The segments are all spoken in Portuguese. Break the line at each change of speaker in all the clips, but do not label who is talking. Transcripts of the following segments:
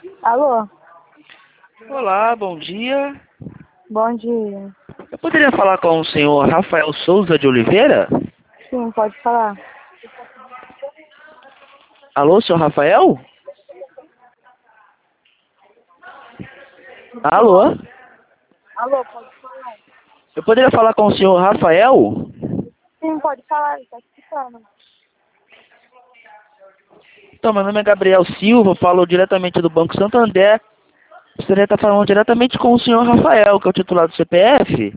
Alô?
Olá, bom dia.
Bom dia.
Eu poderia falar com o senhor Rafael Souza de Oliveira?
Sim, pode falar.
Alô, senhor Rafael? Alô?
Alô, pode falar.
Eu poderia falar com o senhor Rafael?
Sim, pode falar, ele tá escutando.
Então, meu nome é Gabriel Silva, falo diretamente do Banco Santander. Gostaria de estar falando diretamente com o senhor Rafael, que é o titular do CPF.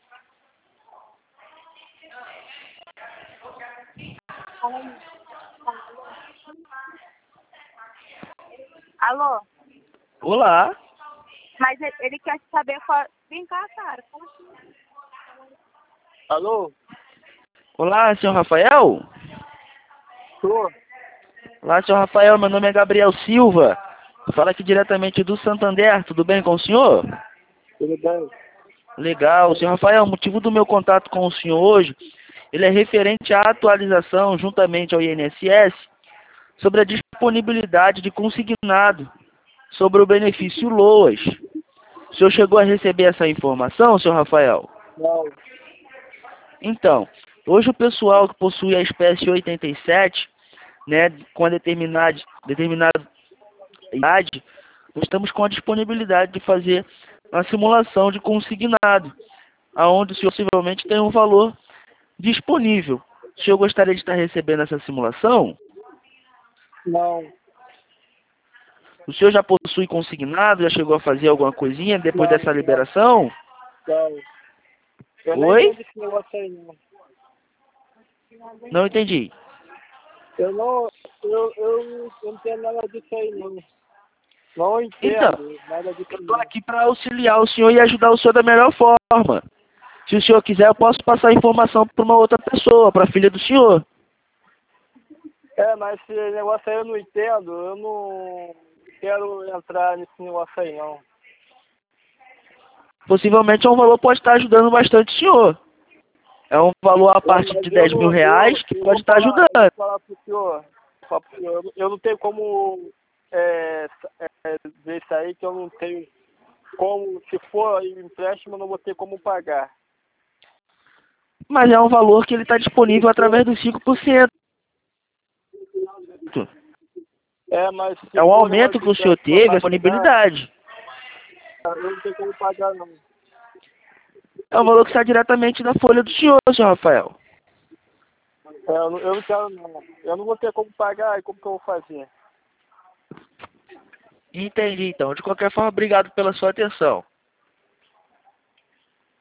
Alô?
Olá.
Mas ele quer saber qual... Vem cá, cara. Como assim?
Alô?
Olá, senhor Rafael?
Tô.
Olá, senhor Rafael, meu nome é Gabriel Silva. Falo aqui diretamente do Santander, tudo bem com o senhor?
Tudo bem?
Legal. Senhor Rafael, o motivo do meu contato com o senhor hoje, ele é referente à atualização, juntamente ao INSS, sobre a disponibilidade de consignado sobre o benefício LOAS. O senhor chegou a receber essa informação, senhor Rafael?
Não.
Então, hoje o pessoal que possui a espécie 87, né, com a determinada idade, nós estamos com a disponibilidade de fazer uma simulação de consignado, aonde o senhor possivelmente tem um valor disponível. O senhor gostaria de estar recebendo essa simulação?
Não.
O senhor já possui consignado? Já chegou a fazer alguma coisinha depois
Não.
dessa liberação?
Não. Eu nem
Oi?
entendo esse negócio aí, não.
Não entendi.
Eu não entendo nada disso aí, não. Não
Então,
entendo nada disso
eu
aí,
estou
não.
aqui para auxiliar o senhor e ajudar o senhor da melhor forma. Se o senhor quiser, eu posso passar a informação para uma outra pessoa, para a filha do senhor.
É, mas esse negócio aí eu não entendo. Eu não quero entrar nesse negócio aí, não.
Possivelmente é um valor que pode estar ajudando bastante o senhor. É um valor a partir
Mas
de 10 mil reais que
eu
pode estar ajudando.
vou falar pro senhor. Eu não tenho como ver isso aí, que eu não tenho como, se for empréstimo, eu não vou ter como pagar.
Mas é um valor que ele está disponível através dos 5%.
Mas se
É um
for negócio
aumento
de
que o senhor
empréstimo
teve, a
para pagar,
disponibilidade.
eu não tenho como pagar, não.
É um valor que sai diretamente da folha do senhor, senhor Rafael.
Eu não quero, não. Eu não vou ter como pagar, e como que eu vou fazer?
Entendi, então. De qualquer forma, obrigado pela sua atenção.